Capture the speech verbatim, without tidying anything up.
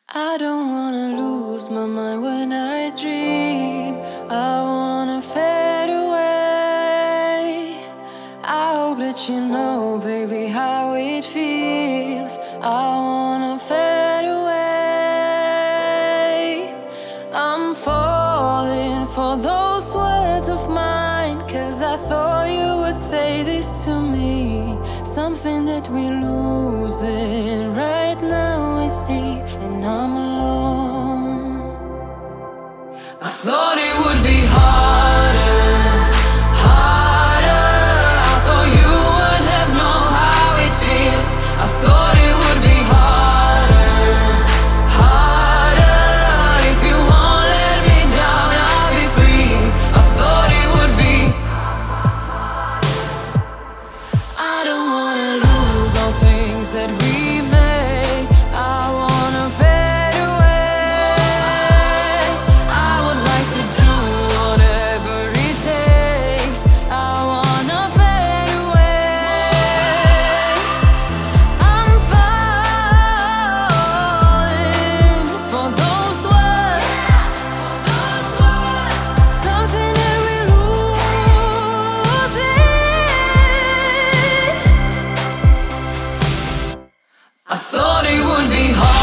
I don't wanna lose my mind when I dream. I wanna fade away. I hope that you know, baby, how it feels. I wanna fade away. I'm falling for those words of mine, 'cause I thought you would say this to me. Something that we're losing right now, I see, and I'm alone. I thought it would be harder, harder. I thought you would have known how it feels. I thought it would be harder, harder. If you won't let me down, I'll be free. I thought it would be. I don't wanna lose all things that we made. I wanna fade away. I would like to do whatever it takes. I wanna fade away. I'm falling for those words, something that we lose. I thought it would be hard.